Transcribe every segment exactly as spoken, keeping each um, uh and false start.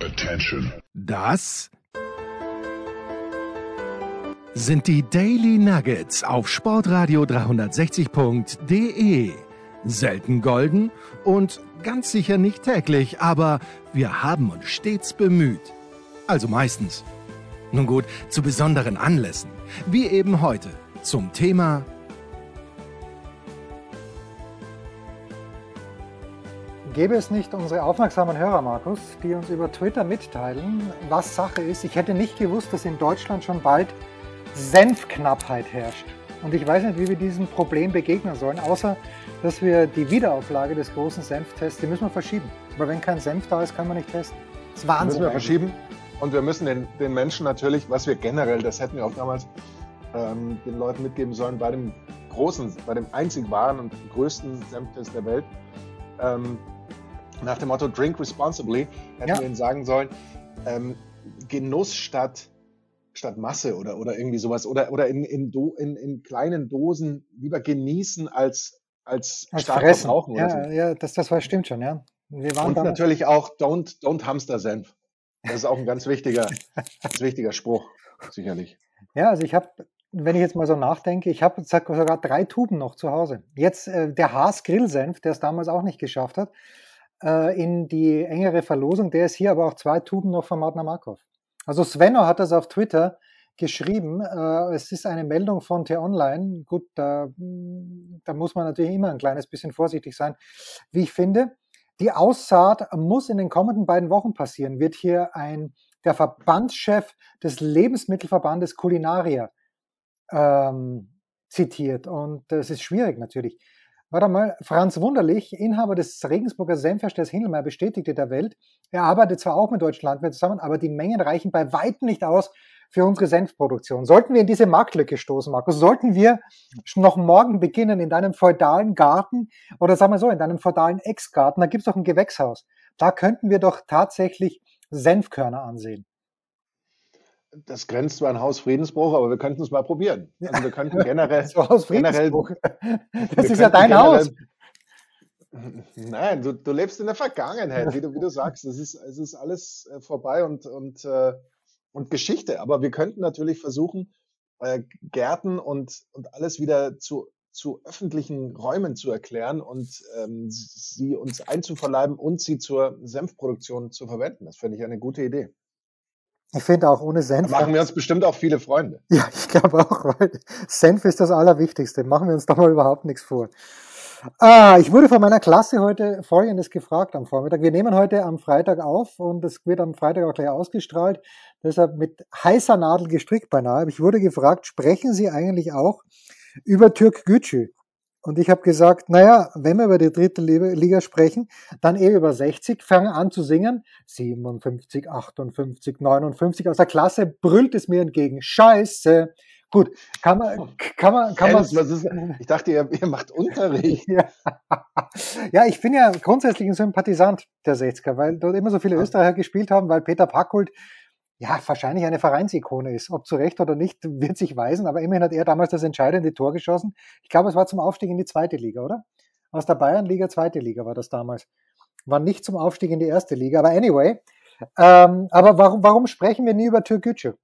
Attention. Das sind die Daily Nuggets auf Sportradio dreihundertsechzig Punkt de. Selten golden und ganz sicher nicht täglich, aber wir haben uns stets bemüht. Also meistens. Nun gut, zu besonderen Anlässen, wie eben heute zum Thema Gäbe es nicht unsere aufmerksamen Hörer, Markus, die uns über Twitter mitteilen, was Sache ist. Ich hätte nicht gewusst, dass in Deutschland schon bald Senfknappheit herrscht. Und ich weiß nicht, wie wir diesem Problem begegnen sollen, außer dass wir die Wiederauflage des großen Senftests, die müssen wir verschieben. Aber wenn kein Senf da ist, können wir nicht testen. Das ist Wahnsinn. Müssen wir verschieben. Und wir müssen den, den Menschen natürlich, was wir generell, das hätten wir auch damals ähm, den Leuten mitgeben sollen, bei dem großen, bei dem einzig wahren und größten Senftest der Welt, ähm, nach dem Motto Drink responsibly, hätten Ja. wir ihnen sagen sollen, ähm, Genuss statt, statt Masse oder, oder irgendwie sowas. Oder, oder in, in, Do, in, in kleinen Dosen lieber genießen als, als, Als stark Fressen. verbrauchen oder Ja, so. ja, das, das war, stimmt schon, ja. Wir waren Und damals, natürlich auch don't, don't Hamster Senf. Das ist auch ein ganz wichtiger, ganz wichtiger Spruch, sicherlich. ja, also ich habe, wenn ich jetzt mal so nachdenke, ich habe sogar drei Tuben noch zu Hause. Jetzt äh, der Haas Grillsenf, der es damals auch nicht geschafft hat, äh, in die engere Verlosung, der ist hier, aber auch zwei Tuben noch von Martner Markov. Also Svenno hat das auf Twitter geschrieben, äh, es ist eine Meldung von T-Online, gut, da, da muss man natürlich immer ein kleines bisschen vorsichtig sein, wie ich finde. Die Aussaat muss in den kommenden beiden Wochen passieren, wird hier ein, der Verbandschef des Lebensmittelverbandes Culinaria ähm, zitiert. Und das ist schwierig natürlich. Warte mal, Franz Wunderlich, Inhaber des Regensburger Senfherstellers Hindelmeyer, bestätigte der Welt, er arbeitet zwar auch mit deutschen Landwirten zusammen, aber die Mengen reichen bei weitem nicht aus für unsere Senfproduktion. Sollten wir in diese Marktlücke stoßen, Markus, sollten wir noch morgen beginnen in deinem feudalen Garten oder sagen wir so, in deinem feudalen Ex-Garten, da gibt es doch ein Gewächshaus. Da könnten wir doch tatsächlich Senfkörner ansehen. Das grenzt zwar an Haus Friedensbruch, aber wir könnten es mal probieren. Also wir könnten generell, So aus generell, Friedensbruch. wir Das ist ja könnten dein Haus. generell, nein, du, du lebst in der Vergangenheit, wie du, wie du sagst. Es ist, es ist alles äh, vorbei und, und, äh, und Geschichte. Aber wir könnten natürlich versuchen, äh, Gärten und, und alles wieder zu, zu öffentlichen Räumen zu erklären und ähm, sie uns einzuverleiben und sie zur Senfproduktion zu verwenden. Das finde ich eine gute Idee. Ich finde auch ohne Da Senf. machen wir uns bestimmt auch viele Freunde. Ja, ich glaube auch, weil Senf ist das Allerwichtigste. Machen wir uns doch mal überhaupt nichts vor. Ah, ich wurde von meiner Klasse heute Folgendes gefragt am Vormittag. Wir nehmen heute am Freitag auf und es wird am Freitag auch gleich ausgestrahlt. Deshalb mit heißer Nadel gestrickt beinahe. Ich wurde gefragt, sprechen Sie eigentlich auch über Türk Gücü? Und ich habe gesagt, naja, wenn wir über die dritte Liga sprechen, dann eh über sechzig, fangen an zu singen. siebenundfünfzig, achtundfünfzig, neunundfünfzig. Aus der Klasse brüllt es mir entgegen. Scheiße. Gut, kann man, kann man, kann man. Alice, was ist, ich dachte, ihr, ihr macht Unterricht. Ja. Ja, ich bin ja grundsätzlich ein Sympathisant der sechziger, weil dort immer so viele Österreicher gespielt haben, weil Peter Packhult ja wahrscheinlich eine Vereinsikone ist. Ob zu Recht oder nicht, wird sich weisen, aber immerhin hat er damals das entscheidende Tor geschossen. Ich glaube, es war zum Aufstieg in die zweite Liga, oder? Aus der Bayernliga, zweite Liga war das damals. War nicht zum Aufstieg in die erste Liga, aber anyway. Ähm, aber warum, warum sprechen wir nie über Türk Gücü?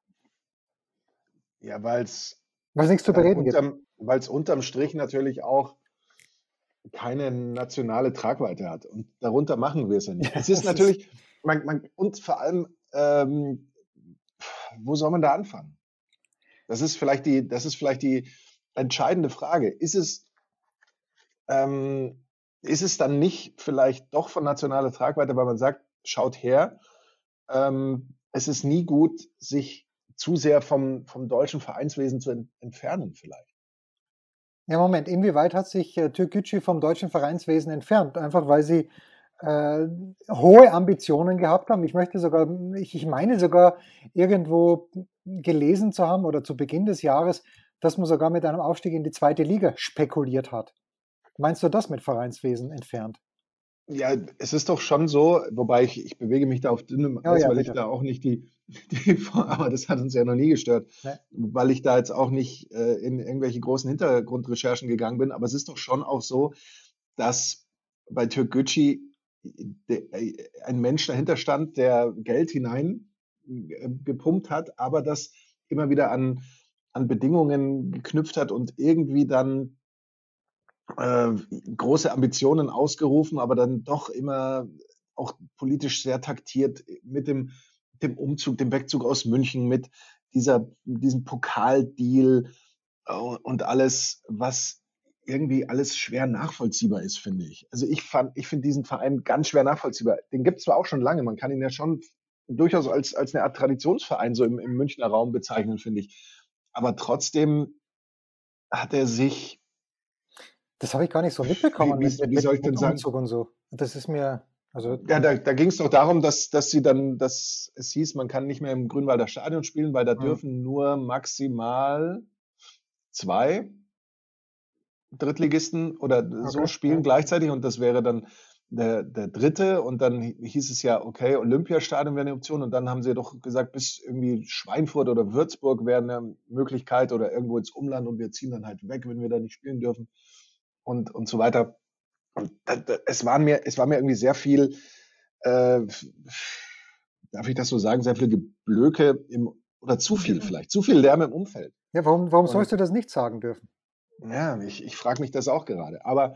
Ja, weil es Weil es nichts zu bereden gibt. unterm, weil's unterm Strich natürlich auch keine nationale Tragweite hat. Und darunter machen wir es ja nicht. Ja, Es ist das natürlich, man, man, und vor allem, ähm, wo soll man da anfangen? Das ist vielleicht die, das ist vielleicht die entscheidende Frage. Ist es, ähm, ist es dann nicht vielleicht doch von nationaler Tragweite, weil man sagt, schaut her, ähm, es ist nie gut, sich zu sehr vom, vom deutschen Vereinswesen zu ent entfernen vielleicht. Ja, Moment, inwieweit hat sich äh, Türk Gücü vom deutschen Vereinswesen entfernt? Einfach weil sie äh, hohe Ambitionen gehabt haben. Ich möchte sogar, ich, ich meine sogar irgendwo gelesen zu haben oder zu Beginn des Jahres, dass man sogar mit einem Aufstieg in die zweite Liga spekuliert hat. Meinst du das mit Vereinswesen entfernt? Ja, es ist doch schon so, wobei ich, ich bewege mich da auf dünnem Oh Eis, ja, weil ich bitte. da auch nicht die, die, aber das hat uns ja noch nie gestört, Ne? weil ich da jetzt auch nicht äh, in irgendwelche großen Hintergrundrecherchen gegangen bin. Aber es ist doch schon auch so, dass bei Türk Gücü ein Mensch dahinter stand, der Geld hinein gepumpt hat, aber das immer wieder an, an Bedingungen geknüpft hat und irgendwie dann äh, große Ambitionen ausgerufen, aber dann doch immer auch politisch sehr taktiert mit dem, dem Umzug, dem Wegzug aus München, mit dieser, diesem Pokaldeal und alles, was irgendwie alles schwer nachvollziehbar ist, finde ich. Also ich fand, ich finde diesen Verein ganz schwer nachvollziehbar. Den gibt es zwar auch schon lange, man kann ihn ja schon durchaus als, als eine Art Traditionsverein so im, im Münchner Raum bezeichnen, finde ich. Aber trotzdem hat er sich. Das habe ich gar nicht so mitbekommen Wie, mit, wie, mit, wie soll ich mit denn sagen? Umzug und so. Das ist mir, also. Ja, da, da ging es doch darum, dass, dass sie dann, dass es hieß, man kann nicht mehr im Grünwalder Stadion spielen, weil da Hm. dürfen nur maximal zwei Drittligisten oder so Okay, spielen ja. gleichzeitig und das wäre dann der, der dritte und dann hieß es ja, okay, Olympiastadion wäre eine Option und dann haben sie doch gesagt, bis irgendwie Schweinfurt oder Würzburg wäre eine Möglichkeit oder irgendwo ins Umland und wir ziehen dann halt weg, wenn wir da nicht spielen dürfen und, und so weiter. Und da, da, es, waren mir, es war mir irgendwie sehr viel, äh, darf ich das so sagen, sehr viel Geblöke im, oder zu viel vielleicht, zu viel Lärm im Umfeld. Ja, warum, warum Und sollst du das nicht sagen dürfen? ja, ich, ich frage mich das auch gerade. Aber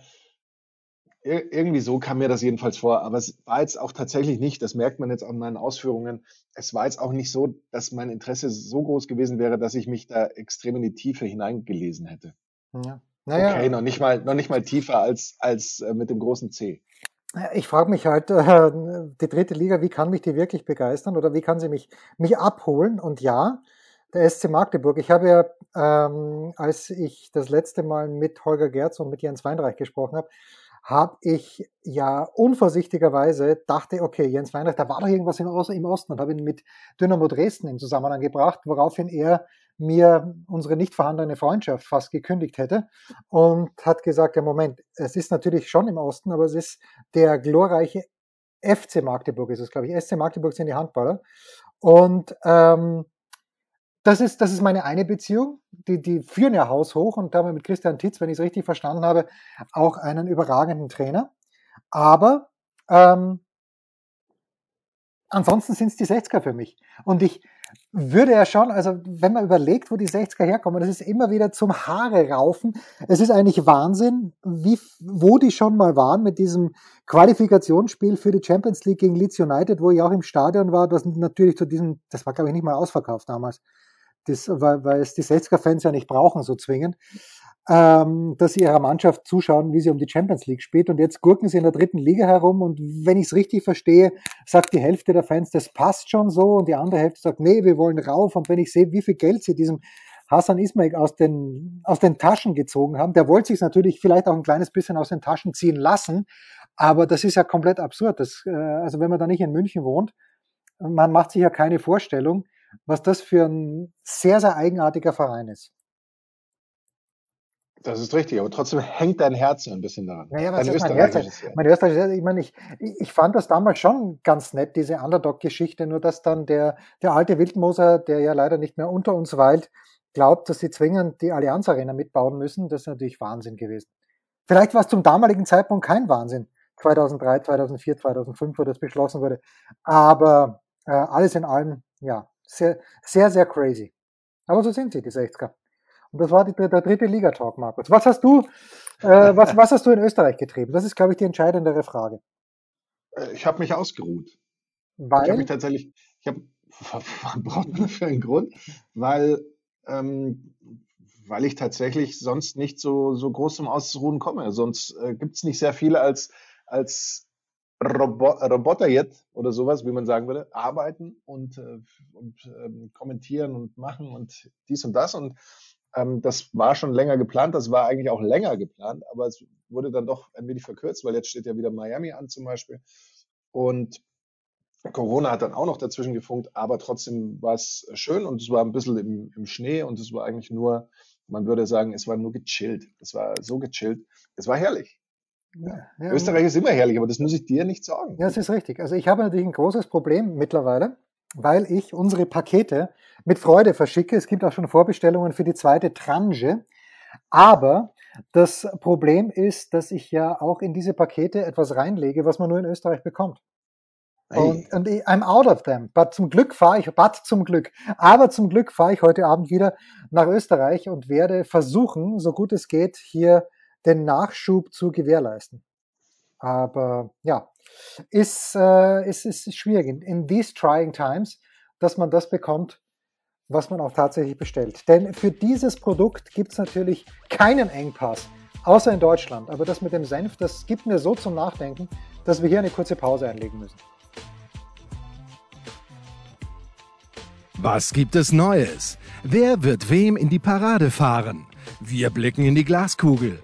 ir- irgendwie so kam mir das jedenfalls vor. Aber es war jetzt auch tatsächlich nicht, das merkt man jetzt an meinen Ausführungen, es war jetzt auch nicht so, dass mein Interesse so groß gewesen wäre, dass ich mich da extrem in die Tiefe hineingelesen hätte. Ja. Okay, Naja, noch nicht mal, noch nicht mal tiefer als, als äh, mit dem großen C. ich frage mich halt, äh, die dritte Liga, wie kann mich die wirklich begeistern oder wie kann sie mich, mich abholen? Und ja, der S C Magdeburg. Ich habe ja, ähm, als ich das letzte Mal mit Holger Gerz und mit Jens Weinreich gesprochen habe, habe ich ja unvorsichtigerweise dachte, okay, Jens Weinreich, da war doch irgendwas im, Ost- im Osten und habe ihn mit Dynamo Dresden in Zusammenhang gebracht, woraufhin er mir unsere nicht vorhandene Freundschaft fast gekündigt hätte und hat gesagt, ja Moment, es ist natürlich schon im Osten, aber es ist der glorreiche F C Magdeburg, ist es glaube ich, S C Magdeburg sind die Handballer und ähm, das ist, das ist meine eine Beziehung. Die, die führen ja haushoch und da haben wir mit Christian Titz, wenn ich es richtig verstanden habe, auch einen überragenden Trainer. Aber ähm, ansonsten sind es die sechziger für mich. Und ich würde ja schon, also wenn man überlegt, wo die sechziger herkommen, das ist immer wieder zum Haare raufen. Es ist eigentlich Wahnsinn, wie, wo die schon mal waren mit diesem Qualifikationsspiel für die Champions League gegen Leeds United, wo ich auch im Stadion war, das natürlich zu diesem, das war glaube ich nicht mal ausverkauft damals. Das, weil, weil es die sechziger-Fans ja nicht brauchen, so zwingend, ähm, dass sie ihrer Mannschaft zuschauen, wie sie um die Champions League spielt. Und jetzt gurken sie in der dritten Liga herum. Und wenn ich es richtig verstehe, sagt die Hälfte der Fans, das passt schon so. Und die andere Hälfte sagt, nee, wir wollen rauf. Und wenn ich sehe, wie viel Geld sie diesem Hasan Ismail aus den, aus den Taschen gezogen haben, der wollte sich natürlich vielleicht auch ein kleines bisschen aus den Taschen ziehen lassen. Aber das ist ja komplett absurd. Das, äh, also wenn man da nicht in München wohnt, man macht sich ja keine Vorstellung, was das für ein sehr, sehr eigenartiger Verein ist. Das ist richtig, aber trotzdem hängt dein Herz ein bisschen daran. Naja, was Dein ist mein Herz? österreichisches Herz. Mein österreichisches Herz, ich meine, ich, ich fand das damals schon ganz nett, diese Underdog-Geschichte, nur dass dann der, der alte Wildmoser, der ja leider nicht mehr unter uns weilt, glaubt, dass sie zwingend die Allianz Arena mitbauen müssen. Das ist natürlich Wahnsinn gewesen. Vielleicht war es zum damaligen Zeitpunkt kein Wahnsinn. zweitausenddrei, zweitausendvier, zweitausendfünf, wo das beschlossen wurde. Aber äh, alles in allem, ja, sehr, sehr, sehr crazy. Aber so sind sie, die sechziger. Und das war die, der dritte Liga-Talk, Markus. Was hast du, äh, was, was hast du in Österreich getrieben? Das ist, glaube ich, die entscheidendere Frage. Ich habe mich ausgeruht. Weil? Ich habe mich tatsächlich, ich habe, braucht man dafür einen Grund, weil, ähm, weil ich tatsächlich sonst nicht so, so groß zum Ausruhen komme. Sonst äh, gibt es nicht sehr viele als, als Robo Roboter jetzt oder sowas, wie man sagen würde, arbeiten und, äh, und ähm, kommentieren und machen und dies und das. Und ähm, das war schon länger geplant, das war eigentlich auch länger geplant, aber es wurde dann doch ein wenig verkürzt, weil jetzt steht ja wieder Miami an zum Beispiel. Und Corona hat dann auch noch dazwischen gefunkt, aber trotzdem war es schön und es war ein bisschen im, im Schnee und es war eigentlich nur, man würde sagen, es war nur gechillt. Es war so gechillt. Es war herrlich. Ja. Ja, Österreich ist immer herrlich, aber das muss ich dir nicht sagen. Ja, das ist richtig. Also ich habe natürlich ein großes Problem mittlerweile, weil ich unsere Pakete mit Freude verschicke. Es gibt auch schon Vorbestellungen für die zweite Tranche. Aber Das Problem ist, dass ich ja auch in diese Pakete etwas reinlege, was man nur in Österreich bekommt. Und, und ich, I'm out of them. But zum Glück fahre ich, but zum Glück, aber zum Glück fahre ich heute Abend wieder nach Österreich und werde versuchen, so gut es geht, hier den Nachschub zu gewährleisten. Aber ja, ist, äh, ist, ist schwierig in, in these trying times, dass man das bekommt, was man auch tatsächlich bestellt. Denn für dieses Produkt gibt es natürlich keinen Engpass, außer in Deutschland. Aber das mit dem Senf, das gibt mir so zum Nachdenken, dass wir hier eine kurze Pause einlegen müssen. Was gibt es Neues? Wer wird wem in die Parade fahren? Wir blicken in die Glaskugel.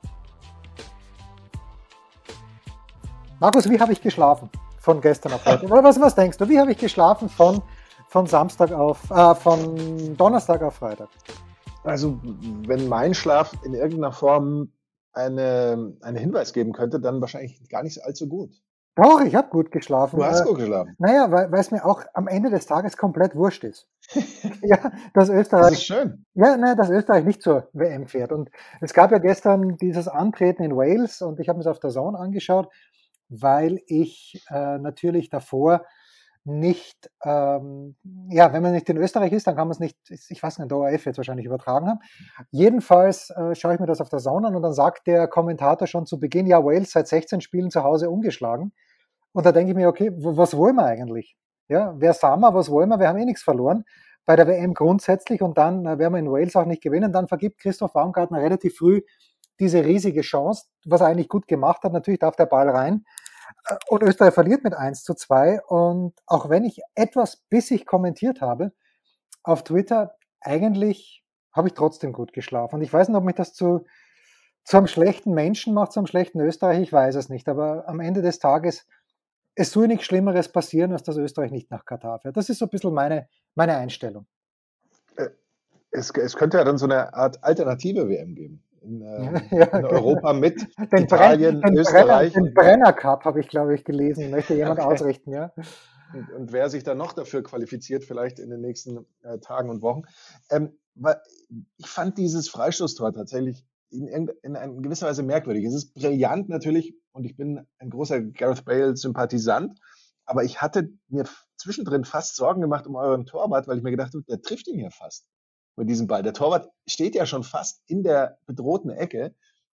Markus, wie habe ich geschlafen von gestern auf heute? Was, was denkst du? Wie habe ich geschlafen von, von Samstag auf, äh, von Donnerstag auf Freitag? Also, wenn mein Schlaf in irgendeiner Form eine, einen Hinweis geben könnte, dann wahrscheinlich gar nicht allzu gut. Doch, ich habe gut geschlafen. Du hast äh, gut geschlafen. Naja, weil es mir auch am Ende des Tages komplett wurscht ist. Ja, dass Österreich, Das ist schön. ja, naja, dass Österreich nicht zur W M fährt. Und es gab ja gestern dieses Antreten in Wales und ich habe mir es auf der Zone angeschaut, weil ich äh, natürlich davor nicht, ähm, ja, wenn man nicht in Österreich ist, dann kann man es nicht, ich weiß nicht, der O R F jetzt wahrscheinlich übertragen haben. Jedenfalls äh, schaue ich mir das auf der Zone an und dann sagt der Kommentator schon zu Beginn, ja, Wales seit sechzehn Spielen zu Hause ungeschlagen. Und da denke ich mir, okay, was wollen wir eigentlich? Ja, wer sagen wir, was wollen wir? Wir haben eh nichts verloren bei der W M grundsätzlich und dann äh, werden wir in Wales auch nicht gewinnen. Dann vergibt Christoph Baumgartner relativ früh diese riesige Chance, was er eigentlich gut gemacht hat. Natürlich darf der Ball rein. Und Österreich verliert mit eins zu zwei. Und auch wenn ich etwas bissig kommentiert habe auf Twitter, eigentlich habe ich trotzdem gut geschlafen. Und ich weiß nicht, ob mich das zu, zu einem schlechten Menschen macht, zu einem schlechten Österreich, ich weiß es nicht. Aber am Ende des Tages, es soll nichts Schlimmeres passieren, als dass Österreich nicht nach Katar fährt. Das ist so ein bisschen meine, meine Einstellung. Es, es könnte ja dann so eine Art alternative W M geben. In, äh, Ja, in Europa mit den Italien, Brenn, den Österreich. Brenner, den Brenner Cup habe ich, glaube ich, gelesen. Möchte jemand Okay. ausrichten, ja? Und, und wer sich dann noch dafür qualifiziert, vielleicht in den nächsten äh, Tagen und Wochen. Ähm, weil ich fand dieses Freistoßtor tatsächlich in, in, in gewisser Weise merkwürdig. Es ist brillant natürlich und ich bin ein großer Gareth Bale-Sympathisant, aber ich hatte mir zwischendrin fast Sorgen gemacht um euren Torwart, weil ich mir gedacht habe, der trifft ihn hier fast mit diesem Ball. Der Torwart steht ja schon fast in der bedrohten Ecke.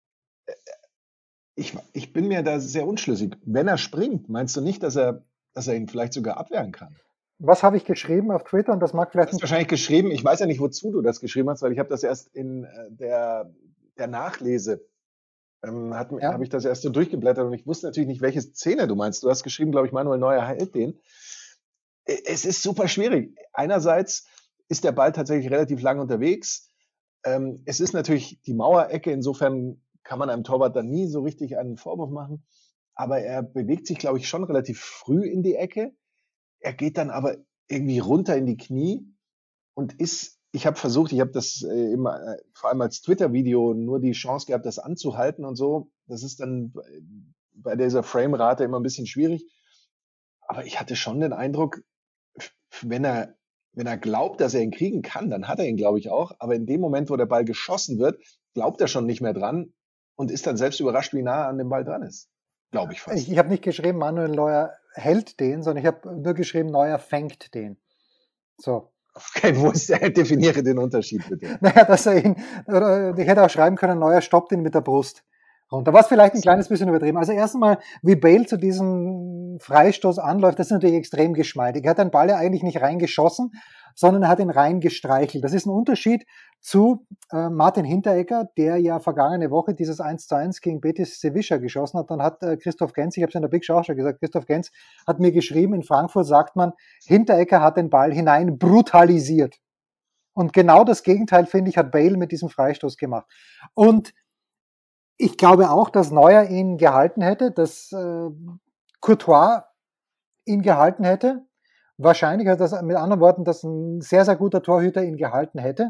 Ich, ich bin mir da sehr unschlüssig. Wenn er springt, meinst du nicht, dass er, dass er ihn vielleicht sogar abwehren kann? Was habe ich geschrieben auf Twitter? Und das mag vielleicht. Du hast wahrscheinlich geschrieben, ich weiß ja nicht, wozu du das geschrieben hast, weil ich habe das erst in äh, der, der Nachlese, ähm, hat, Ja. habe ich das erst so durchgeblättert und ich wusste natürlich nicht, welche Szene du meinst. Du hast geschrieben, glaube ich, Manuel Neuer hält den. Es ist super schwierig. Einerseits ist der Ball tatsächlich relativ lang unterwegs. Ähm, es ist natürlich die Mauerecke, insofern kann man einem Torwart dann nie so richtig einen Vorwurf machen. Aber er bewegt sich, glaube ich, schon relativ früh in die Ecke. Er geht dann aber irgendwie runter in die Knie und ist, ich habe versucht, ich habe das äh, immer, äh, vor allem als Twitter-Video nur die Chance gehabt, das anzuhalten und so. Das ist dann bei dieser Framerate immer ein bisschen schwierig. Aber ich hatte schon den Eindruck, wenn er, wenn er glaubt, dass er ihn kriegen kann, dann hat er ihn, glaube ich, auch. Aber in dem Moment, wo der Ball geschossen wird, glaubt er schon nicht mehr dran und ist dann selbst überrascht, wie nah er an dem Ball dran ist. Glaube ich fast. Ich, ich habe nicht geschrieben, Manuel Neuer hält den, sondern ich habe nur geschrieben, Neuer fängt den. So. Okay, wo ist der? Definiere den Unterschied bitte. Naja, dass er ihn, oder ich hätte auch schreiben können, Neuer stoppt ihn mit der Brust runter. Was vielleicht ein kleines bisschen übertrieben. Also erstmal, wie Bale zu diesem Freistoß anläuft, das ist natürlich extrem geschmeidig. Er hat den Ball ja eigentlich nicht reingeschossen, sondern er hat ihn reingestreichelt. Das ist ein Unterschied zu äh, Martin Hinteregger, der ja vergangene Woche dieses eins zu eins gegen Betis Sevilla geschossen hat. Dann hat äh, Christoph Genz, ich habe es in der Big Show schon gesagt, Christoph Genz hat mir geschrieben, in Frankfurt sagt man, Hinteregger hat den Ball hinein brutalisiert. Und genau das Gegenteil, finde ich, hat Bale mit diesem Freistoß gemacht. Und ich glaube auch, dass Neuer ihn gehalten hätte, dass äh, Courtois ihn gehalten hätte. Wahrscheinlich, also das, mit anderen Worten, dass ein sehr, sehr guter Torhüter ihn gehalten hätte.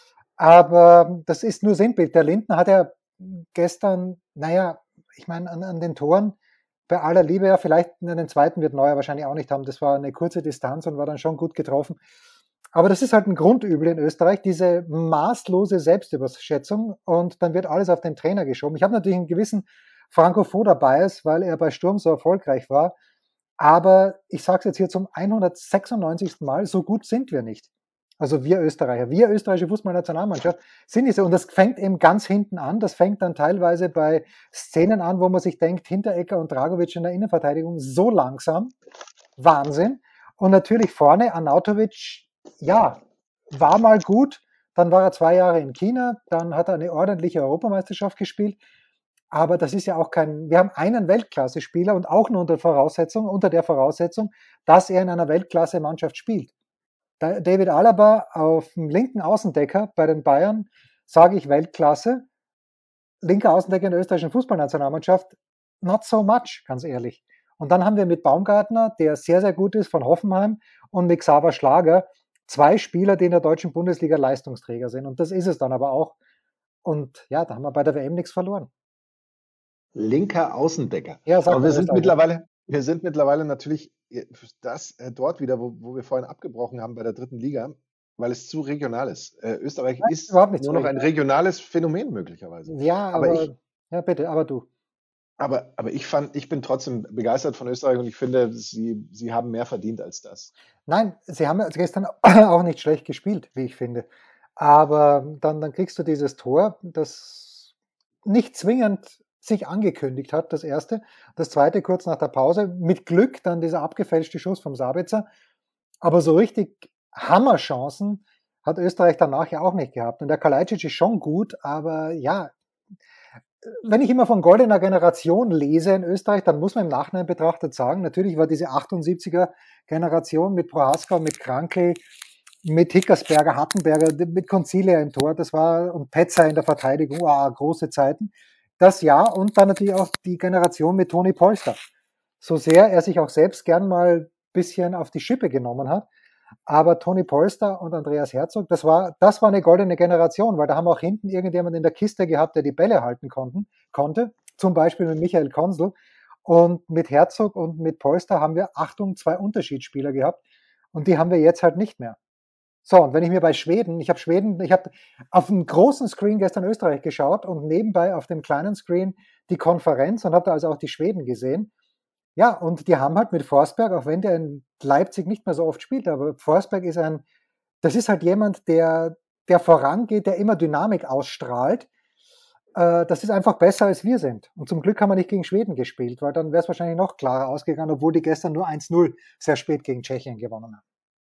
Aber das ist nur Sinnbild. Der Lindner hat ja gestern, naja, ich meine, an, an den Toren, bei aller Liebe, ja, vielleicht in den zweiten wird Neuer wahrscheinlich auch nicht haben. Das war eine kurze Distanz und war dann schon gut getroffen. Aber das ist halt ein Grundübel in Österreich, diese maßlose Selbstüberschätzung und dann wird alles auf den Trainer geschoben. Ich habe natürlich einen gewissen Franco-Foda-Bias, weil er bei Sturm so erfolgreich war. Aber ich sage es jetzt hier zum hundertsechsundneunzigsten Mal, so gut sind wir nicht. Also wir Österreicher, wir österreichische Fußballnationalmannschaft sind nicht so. Und das fängt eben ganz hinten an. Das fängt dann teilweise bei Szenen an, wo man sich denkt, Hinteregger und Dragovic in der Innenverteidigung so langsam. Wahnsinn. Und natürlich vorne Arnautovic, ja, war mal gut. Dann war er zwei Jahre in China. Dann hat er eine ordentliche Europameisterschaft gespielt. Aber das ist ja auch kein, wir haben einen Weltklasse-Spieler und auch nur unter Voraussetzung, unter der Voraussetzung, dass er in einer Weltklasse-Mannschaft spielt. David Alaba auf dem linken Außendecker bei den Bayern, sage ich Weltklasse. Linker Außendecker in der österreichischen Fußballnationalmannschaft, not so much, ganz ehrlich. Und dann haben wir mit Baumgartner, der sehr, sehr gut ist, von Hoffenheim, und mit Xaver Schlager zwei Spieler, die in der deutschen Bundesliga Leistungsträger sind. Und das ist es dann aber auch. Und ja, da haben wir bei der W M nichts verloren. Linker Außendecker. Ja, sagt Aber wir der sind Österreicher. mittlerweile, wir sind mittlerweile natürlich äh, das äh, dort wieder, wo, wo wir vorhin abgebrochen haben bei der dritten Liga, weil es zu regional ist. Äh, Österreich Nein, ist überhaupt nicht so nur noch ein regional. regionales Phänomen möglicherweise. Ja, Aber ich, aber, ja, bitte, aber du. aber, aber ich fand, ich bin trotzdem begeistert von Österreich und ich finde, sie, sie haben mehr verdient als das. Nein, sie haben ja gestern auch nicht schlecht gespielt, wie ich finde. Aber dann, dann kriegst du dieses Tor, das nicht zwingend sich angekündigt hat, das erste. Das zweite kurz nach der Pause. Mit Glück dann dieser abgefälschte Schuss vom Sabitzer. Aber so richtig Hammerchancen hat Österreich danach ja auch nicht gehabt. Und der Kalajdzic ist schon gut, aber ja, wenn ich immer von goldener Generation lese in Österreich, dann muss man im Nachhinein betrachtet sagen, natürlich war diese achtundsiebziger Generation mit Prohaska, mit Krankl, mit Hickersberger, Hattenberger, mit Concilia im Tor, das war, und Petzer in der Verteidigung, wow, große Zeiten. Das ja, und dann natürlich auch die Generation mit Toni Polster. So sehr er sich auch selbst gern mal ein bisschen auf die Schippe genommen hat. Aber Toni Polster und Andreas Herzog, das war, das war eine goldene Generation, weil da haben wir auch hinten irgendjemand in der Kiste gehabt, der die Bälle halten konnten, konnte. Zum Beispiel mit Michael Konsel. Und mit Herzog und mit Polster haben wir, Achtung, zwei Unterschiedsspieler gehabt. Und die haben wir jetzt halt nicht mehr. So, und wenn ich mir bei Schweden, ich habe Schweden, ich habe auf dem großen Screen gestern Österreich geschaut und nebenbei auf dem kleinen Screen die Konferenz und habe da also auch die Schweden gesehen. Ja, und die haben halt mit Forsberg, auch wenn der in Leipzig nicht mehr so oft spielt, aber Forsberg ist ein, das ist halt jemand, der, der vorangeht, der immer Dynamik ausstrahlt. Äh, das ist einfach besser, als wir sind. Und zum Glück haben wir nicht gegen Schweden gespielt, weil dann wäre es wahrscheinlich noch klarer ausgegangen, obwohl die gestern nur eins null sehr spät gegen Tschechien gewonnen haben.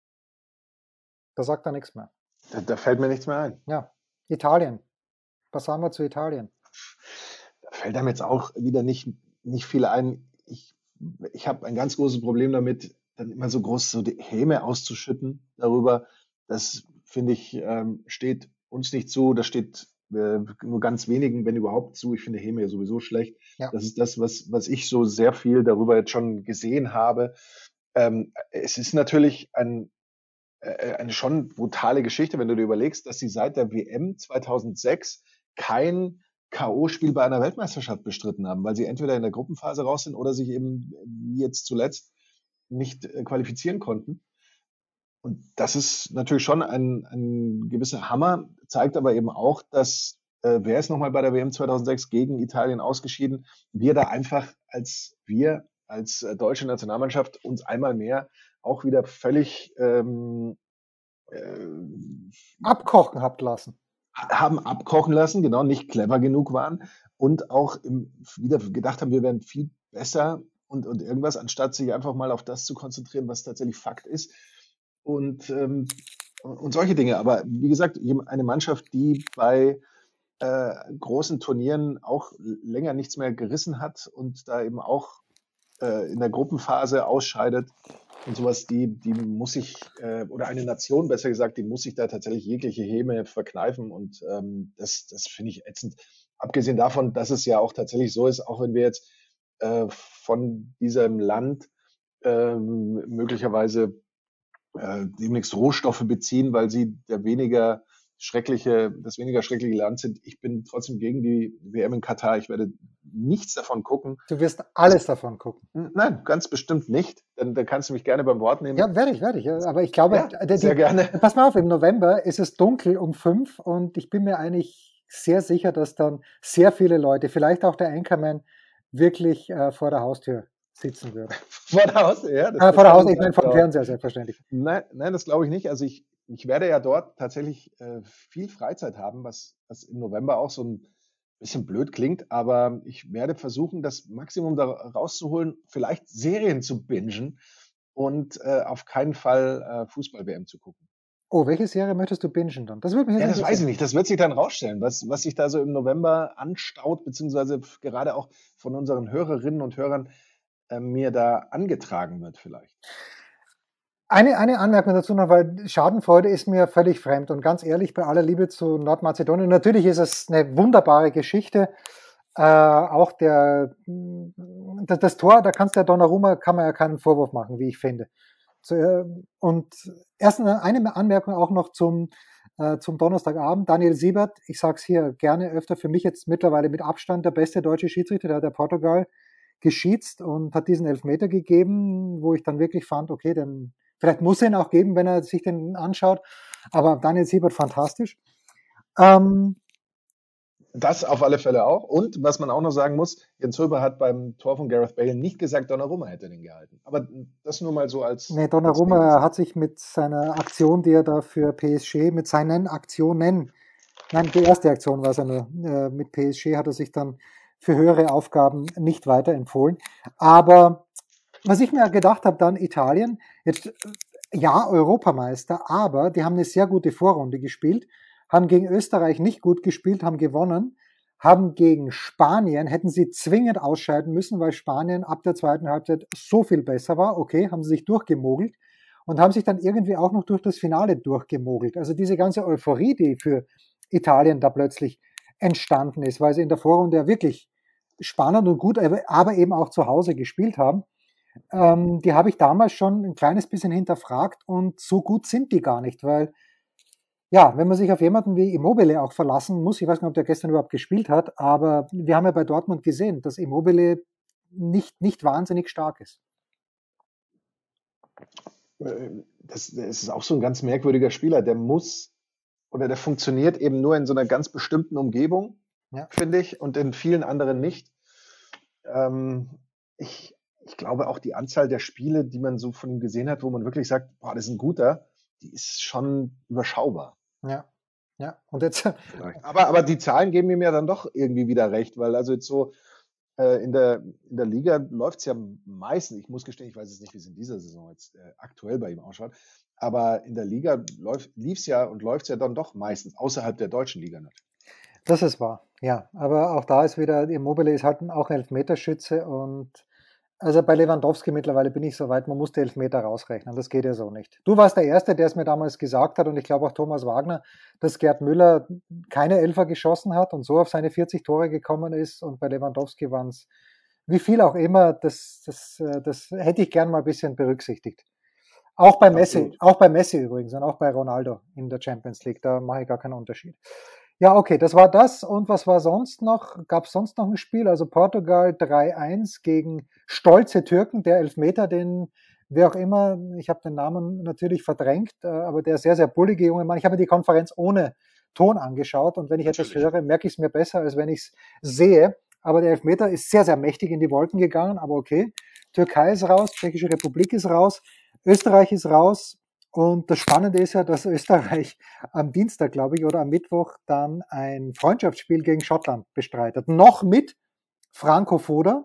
Da sagt er nichts mehr. Da, da fällt mir nichts mehr ein. Ja, Italien. Was sagen wir zu Italien? Da fällt einem jetzt auch wieder nicht, nicht viel ein. Ich, ich habe ein ganz großes Problem damit, dann immer so groß so die Häme auszuschütten darüber. Das, finde ich, ähm, steht uns nicht zu. Das steht äh, nur ganz wenigen, wenn überhaupt, zu. Ich finde Häme ja sowieso schlecht. Ja. Das ist das, was, was ich so sehr viel darüber jetzt schon gesehen habe. Ähm, es ist natürlich ein, äh, eine schon brutale Geschichte, wenn du dir überlegst, dass sie seit der W M zweitausendsechs kein K O-Spiel bei einer Weltmeisterschaft bestritten haben, weil sie entweder in der Gruppenphase raus sind oder sich eben, wie jetzt zuletzt, nicht äh, qualifizieren konnten. Und das ist natürlich schon ein, ein gewisser Hammer, zeigt aber eben auch, dass äh, wer ist nochmal bei der W M zweitausendsechs gegen Italien ausgeschieden, wir da einfach als wir, als äh, deutsche Nationalmannschaft uns einmal mehr auch wieder völlig ähm, äh, Abkochen habt lassen. haben abkochen lassen, genau, nicht clever genug waren und auch im, wieder gedacht haben, wir wären viel besser und, und irgendwas, anstatt sich einfach mal auf das zu konzentrieren, was tatsächlich Fakt ist. Und, ähm, und solche Dinge. Aber wie gesagt, eine Mannschaft, die bei äh, großen Turnieren auch länger nichts mehr gerissen hat und da eben auch äh, in der Gruppenphase ausscheidet und sowas, die, die muss sich, äh, oder eine Nation besser gesagt, die muss sich da tatsächlich jegliche Häme verkneifen und ähm, das, das finde ich ätzend. Abgesehen davon, dass es ja auch tatsächlich so ist, auch wenn wir jetzt äh, von diesem Land äh, möglicherweise äh, demnächst Rohstoffe beziehen, weil sie der weniger schreckliche, das weniger schreckliche Land sind. Ich bin trotzdem gegen die W M in Katar. Ich werde nichts davon gucken. Du wirst alles davon gucken. Nein, ganz bestimmt nicht. Dann, dann kannst du mich gerne beim Wort nehmen. Ja, werde ich, werde ich. Aber ich glaube, ja, die, sehr gerne. Pass mal auf, im November ist es dunkel um fünf und ich bin mir eigentlich sehr sicher, dass dann sehr viele Leute, vielleicht auch der Anchorman, wirklich äh, vor der Haustür sitzen würden. Vor der Haustür, ja. Das, äh, vor der Haustür, ich meine vom Fernseher, selbstverständlich. Nein, nein, das glaube ich nicht. Also ich, ich werde ja dort tatsächlich äh, viel Freizeit haben, was, was im November auch so ein bisschen blöd klingt, aber ich werde versuchen, das Maximum da rauszuholen, vielleicht Serien zu bingen und äh, auf keinen Fall äh, Fußball-W M zu gucken. Oh, welche Serie möchtest du bingen dann? Das würde mich ja, das weiß ich nicht. Das wird sich dann rausstellen, was, was sich da so im November anstaut, beziehungsweise gerade auch von unseren Hörerinnen und Hörern äh, mir da angetragen wird vielleicht. Eine, eine Anmerkung dazu noch, weil Schadenfreude ist mir völlig fremd und ganz ehrlich, bei aller Liebe zu Nordmazedonien, natürlich ist es eine wunderbare Geschichte, äh, auch der, das, das Tor, da kannst der Donnarumma, kann man ja keinen Vorwurf machen, wie ich finde. So, äh, und erst eine Anmerkung auch noch zum, äh, zum Donnerstagabend, Daniel Siebert, ich sag's hier gerne öfter, für mich jetzt mittlerweile mit Abstand der beste deutsche Schiedsrichter, der hat der Portugal geschießt und hat diesen Elfmeter gegeben, wo ich dann wirklich fand, okay, dann vielleicht muss er ihn auch geben, wenn er sich den anschaut. Aber Daniel Siebert, fantastisch. Ähm, das auf alle Fälle auch. Und was man auch noch sagen muss, Jens Röber hat beim Tor von Gareth Bale nicht gesagt, Donnarumma hätte den gehalten. Aber das nur mal so als... Nee, Donnarumma als hat sich mit seiner Aktion, die er da für P S G, mit seinen Aktionen, nein, die erste Aktion war es ja nur, äh, mit P S G hat er sich dann für höhere Aufgaben nicht weiterempfohlen. Aber was ich mir gedacht habe, dann Italien, jetzt ja, Europameister, aber die haben eine sehr gute Vorrunde gespielt, haben gegen Österreich nicht gut gespielt, haben gewonnen, haben gegen Spanien, hätten sie zwingend ausscheiden müssen, weil Spanien ab der zweiten Halbzeit so viel besser war, okay, haben sie sich durchgemogelt und haben sich dann irgendwie auch noch durch das Finale durchgemogelt. Also diese ganze Euphorie, die für Italien da plötzlich entstanden ist, weil sie in der Vorrunde ja wirklich spannend und gut, aber eben auch zu Hause gespielt haben, Ähm, die habe ich damals schon ein kleines bisschen hinterfragt und so gut sind die gar nicht, weil ja, wenn man sich auf jemanden wie Immobile auch verlassen muss, ich weiß nicht, ob der gestern überhaupt gespielt hat, aber wir haben ja bei Dortmund gesehen, dass Immobile nicht, nicht wahnsinnig stark ist. Das, das ist auch so ein ganz merkwürdiger Spieler, der muss oder der funktioniert eben nur in so einer ganz bestimmten Umgebung, ja. finde ich, und in vielen anderen nicht. Ähm, ich Ich glaube auch die Anzahl der Spiele, die man so von ihm gesehen hat, wo man wirklich sagt, boah, das ist ein guter, die ist schon überschaubar. Ja, ja. Und jetzt. Aber, aber die Zahlen geben ihm ja dann doch irgendwie wieder recht, weil also jetzt so äh, in, der, in der Liga läuft es ja meistens, ich muss gestehen, ich weiß jetzt nicht, wie es in dieser Saison jetzt äh, aktuell bei ihm ausschaut, aber in der Liga lief es ja und läuft es ja dann doch meistens außerhalb der deutschen Liga natürlich. Das ist wahr, ja. Aber auch da ist wieder, Immobile ist halt auch ein Elfmeterschütze und also bei Lewandowski mittlerweile bin ich so weit, man muss die Elfmeter rausrechnen, das geht ja so nicht. Du warst der Erste, der es mir damals gesagt hat und ich glaube auch Thomas Wagner, dass Gerd Müller keine Elfer geschossen hat und so auf seine vierzig Tore gekommen ist und bei Lewandowski waren es, wie viel auch immer, das, das, das hätte ich gern mal ein bisschen berücksichtigt. Auch bei Messi, Absolut. auch bei Messi übrigens und auch bei Ronaldo in der Champions League, da mache ich gar keinen Unterschied. Ja, okay, das war das. Und was war sonst noch? Gab es sonst noch ein Spiel? Also Portugal drei eins gegen stolze Türken. Der Elfmeter, den, wer auch immer, ich habe den Namen natürlich verdrängt, aber der sehr, sehr bullige junge Mann. Ich habe mir die Konferenz ohne Ton angeschaut und wenn ich etwas höre, merke ich es mir besser, als wenn ich es sehe. Aber der Elfmeter ist sehr, sehr mächtig in die Wolken gegangen, aber okay. Türkei ist raus, Tschechische Republik ist raus, Österreich ist raus. Und das Spannende ist ja, dass Österreich am Dienstag, glaube ich, oder am Mittwoch dann ein Freundschaftsspiel gegen Schottland bestreitet. Noch mit Franco Foda.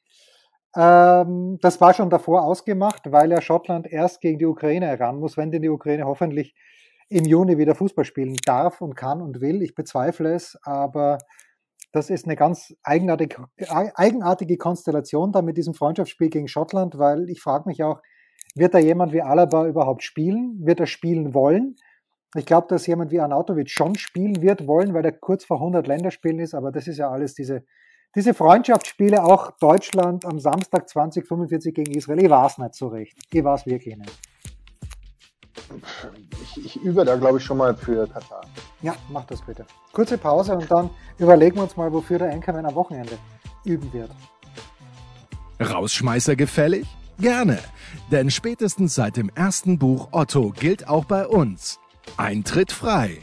Ähm, das war schon davor ausgemacht, weil ja Schottland erst gegen die Ukraine ran muss, wenn denn die Ukraine hoffentlich im Juni wieder Fußball spielen darf und kann und will. Ich bezweifle es, aber das ist eine ganz eigenartige, eigenartige Konstellation da mit diesem Freundschaftsspiel gegen Schottland, weil ich frage mich auch, wird da jemand wie Alaba überhaupt spielen? Wird er spielen wollen? Ich glaube, dass jemand wie Arnautovic schon spielen wird wollen, weil er kurz vor hundert Länderspielen ist, aber das ist ja alles diese, diese Freundschaftsspiele, auch Deutschland am Samstag zwanzig fünfundvierzig gegen Israel. Ich weiß nicht so recht. Ich weiß wirklich nicht. Ich, ich übe da, glaube ich, schon mal für Katar. Ja, mach das bitte. Kurze Pause und dann überlegen wir uns mal, wofür der Anchorman am Wochenende üben wird. Rausschmeißer gefällig? Gerne, denn spätestens seit dem ersten Buch Otto gilt auch bei uns: Eintritt frei.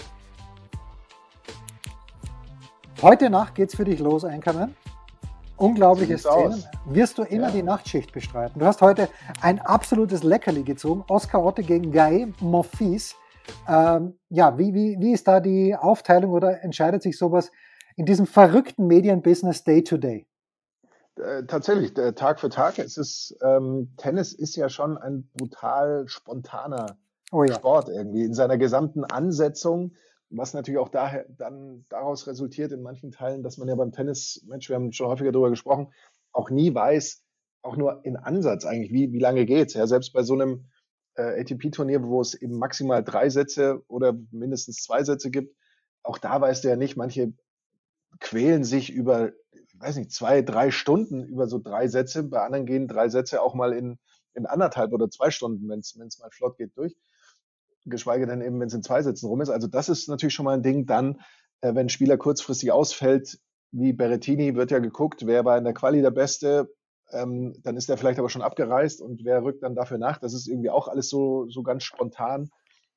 Heute Nacht geht's für dich los, Anchorman. Unglaubliche Szenen. Aus. Wirst du immer Ja. die Nachtschicht bestreiten? Du hast heute ein absolutes Leckerli gezogen. Oscar Otte gegen Guy Monfils. Ähm, ja, wie, wie, wie ist da die Aufteilung oder entscheidet sich sowas in diesem verrückten Medienbusiness Day to Day? Äh, tatsächlich, äh, Tag für Tag. Es ist, ähm, Tennis ist ja schon ein brutal spontaner Oh ja. Sport irgendwie in seiner gesamten Ansetzung, was natürlich auch daher, dann daraus resultiert in manchen Teilen, dass man ja beim Tennis, Mensch, wir haben schon häufiger darüber gesprochen, auch nie weiß, auch nur in Ansatz eigentlich, wie, wie lange geht's. Ja, selbst bei so einem äh, A T P-Turnier, wo es eben maximal drei Sätze oder mindestens zwei Sätze gibt, auch da weißt du ja nicht, manche quälen sich über, weiß nicht, zwei, drei Stunden über so drei Sätze. Bei anderen gehen drei Sätze auch mal in, in anderthalb oder zwei Stunden, wenn es mal flott geht, durch. Geschweige denn eben, wenn es in zwei Sätzen rum ist. Also das ist natürlich schon mal ein Ding. Dann, äh, wenn ein Spieler kurzfristig ausfällt, wie Berrettini, wird ja geguckt, wer war in der Quali der Beste. Ähm, dann ist er vielleicht aber schon abgereist und wer rückt dann dafür nach. Das ist irgendwie auch alles so, so ganz spontan,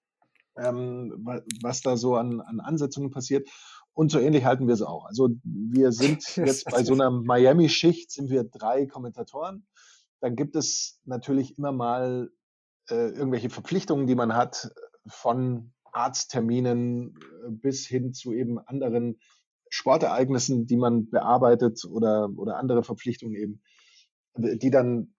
ähm, was da so an, an Ansetzungen passiert. Und so ähnlich halten wir es auch. Also wir sind jetzt bei so einer Miami-Schicht, sind wir drei Kommentatoren. Dann gibt es natürlich immer mal äh, irgendwelche Verpflichtungen, die man hat, von Arztterminen äh, bis hin zu eben anderen Sportereignissen, die man bearbeitet oder, oder andere Verpflichtungen eben, die dann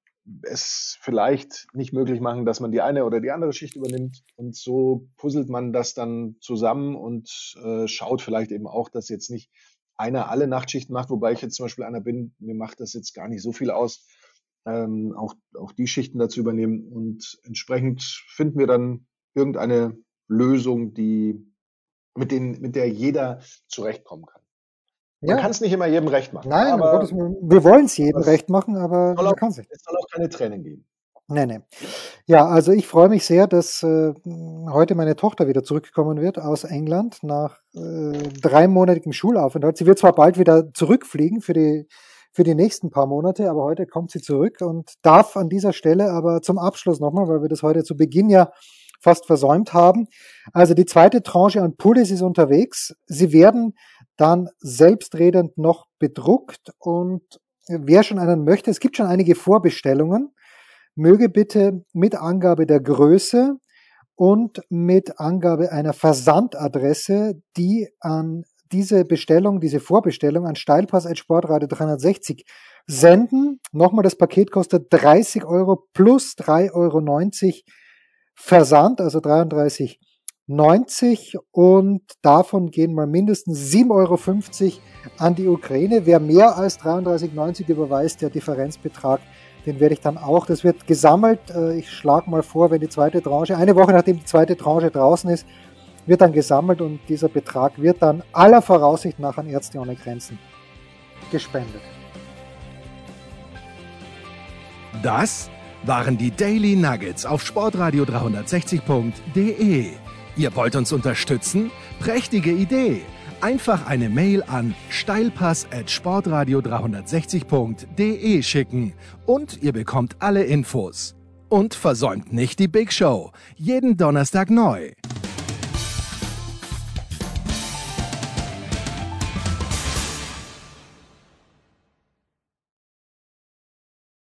es vielleicht nicht möglich machen, dass man die eine oder die andere Schicht übernimmt. Und so puzzelt man das dann zusammen und äh, schaut vielleicht eben auch, dass jetzt nicht einer alle Nachtschichten macht, wobei ich jetzt zum Beispiel einer bin, mir macht das jetzt gar nicht so viel aus, ähm, auch, auch die Schichten dazu übernehmen. Und entsprechend finden wir dann irgendeine Lösung, die, mit, den, mit der jeder zurechtkommen kann. Man Ja. kann es nicht immer jedem recht machen. Nein, um aber Gottes Willen, wir wollen es jedem aber es recht machen, aber soll man auch, kann es nicht. es soll auch keine Tränen geben. Nee, nee. Ja, also ich freue mich sehr, dass äh, heute meine Tochter wieder zurückkommen wird aus England nach äh, dreimonatigem Schulaufenthalt. Sie wird zwar bald wieder zurückfliegen für die, für die nächsten paar Monate, aber heute kommt sie zurück und darf an dieser Stelle aber zum Abschluss nochmal, weil wir das heute zu Beginn ja fast versäumt haben. Also die zweite Tranche an Pullis ist unterwegs. Sie werden dann selbstredend noch bedruckt und wer schon einen möchte, es gibt schon einige Vorbestellungen, möge bitte mit Angabe der Größe und mit Angabe einer Versandadresse, die an diese Bestellung, diese Vorbestellung an steilpass at sportradio dreihundertsechzig senden. Nochmal, das Paket kostet dreißig Euro plus drei Euro neunzig Versand, also dreiunddreißig neunzig, und davon gehen mal mindestens sieben Euro fünfzig an die Ukraine. Wer mehr als dreiunddreißig neunzig überweist, der Differenzbetrag, den werde ich dann auch, das wird gesammelt. Ich schlage mal vor, wenn die zweite Tranche, eine Woche nachdem die zweite Tranche draußen ist, wird dann gesammelt und dieser Betrag wird dann aller Voraussicht nach an Ärzte ohne Grenzen gespendet. Das waren die Daily Nuggets auf sportradio dreihundertsechzig punkt de. Ihr wollt uns unterstützen? Prächtige Idee! Einfach eine Mail an steilpass at sportradio dreihundertsechzig punkt de schicken und ihr bekommt alle Infos. Und versäumt nicht die Big Show. Jeden Donnerstag neu.